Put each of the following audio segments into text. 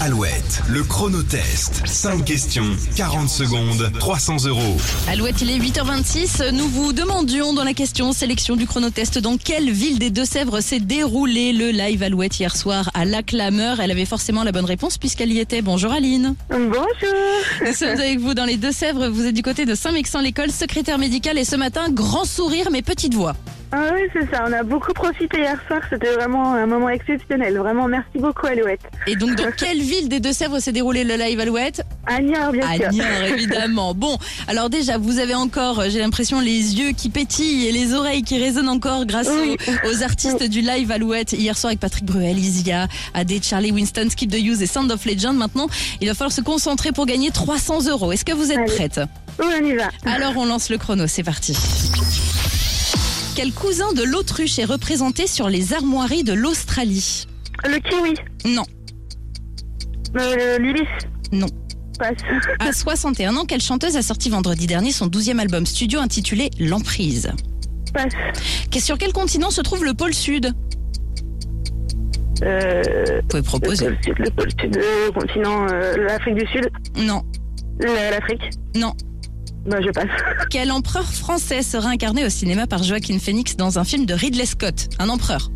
Alouette, le chronotest. 5 questions, 40 secondes, 300 €. Alouette, il est 8h26. Nous vous demandions dans la question sélection du chronotest dans quelle ville des Deux-Sèvres s'est déroulé le live Alouette hier soir à La Clameur. Elle avait forcément la bonne réponse puisqu'elle y était. Bonjour Aline. Bonjour. Nous sommes avec vous dans les Deux-Sèvres. Vous êtes du côté de Saint-Mexan-l'École, secrétaire médicale et ce matin, grand sourire mais petite voix. Ah oui, c'est ça. On a beaucoup profité hier soir. C'était vraiment un moment exceptionnel. Vraiment, merci beaucoup Alouette. Et donc dans quelle ville des Deux-Sèvres s'est déroulé le live Alouette? À Niort, bien sûr. À Niort, évidemment. Bon, alors déjà, vous avez encore, j'ai l'impression, les yeux qui pétillent et les oreilles qui résonnent encore grâce aux artistes du live Alouette. Hier soir avec Patrick Bruel, Isia, Adé, Charlie Winston, Skip the Use et Sound of Legend. Maintenant, il va falloir se concentrer pour gagner 300 €. Est-ce que vous êtes prête? Oui, on y va. Alors, on lance le chrono. C'est parti. Quel cousin de l'autruche est représenté sur les armoiries de l'Australie? Le kiwi. Non. L'Ulysse. Non. Passe. À 61 ans, quelle chanteuse a sorti vendredi dernier son 12e album studio intitulé L'Emprise? Passe. Sur quel continent se trouve le pôle Sud? Vous pouvez proposer. Le pôle sud, le continent, l'Afrique du Sud. Non. L'Afrique. Non. Je passe. Quel empereur français sera incarné au cinéma par Joaquin Phoenix dans un film de Ridley Scott? Un empereur.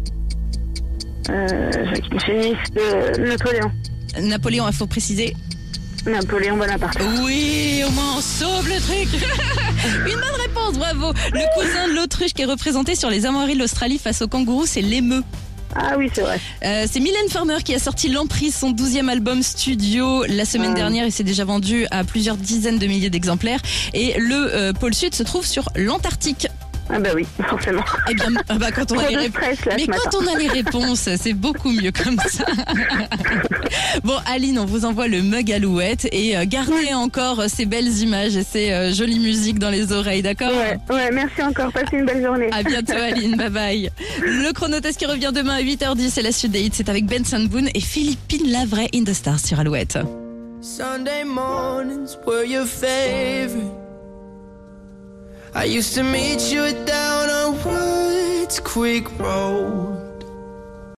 Joaquin Phoenix, Napoléon. Napoléon, il faut préciser. Napoléon Bonaparte. Oui, au moins on sauve le truc. Une bonne réponse, bravo. Le cousin de l'autruche qui est représenté sur les armoiries de l'Australie face au kangourou, c'est l'émeu. Ah oui, c'est vrai. C'est Mylène Farmer qui a sorti L'Emprise, son 12e album studio la semaine dernière. Il s'est déjà vendu à plusieurs dizaines de milliers d'exemplaires. Et le pôle Sud se trouve sur l'Antarctique. Ah bah oui, forcément. Eh bien, quand on a les réponses, on a les réponses, c'est beaucoup mieux comme ça. Bon, Aline, on vous envoie le mug Alouette et gardez encore ces belles images et ces jolies musiques dans les oreilles, d'accord? Ouais, merci encore. Passez une belle journée. À bientôt, Aline. Bye bye. Le chronotest qui revient demain à 8h10, c'est la suite des hits. C'est avec Benson Boone et Philippine Lavray in the Stars sur Alouette. Sunday mornings were your favorite. I used to meet you down on Woods Creek Road.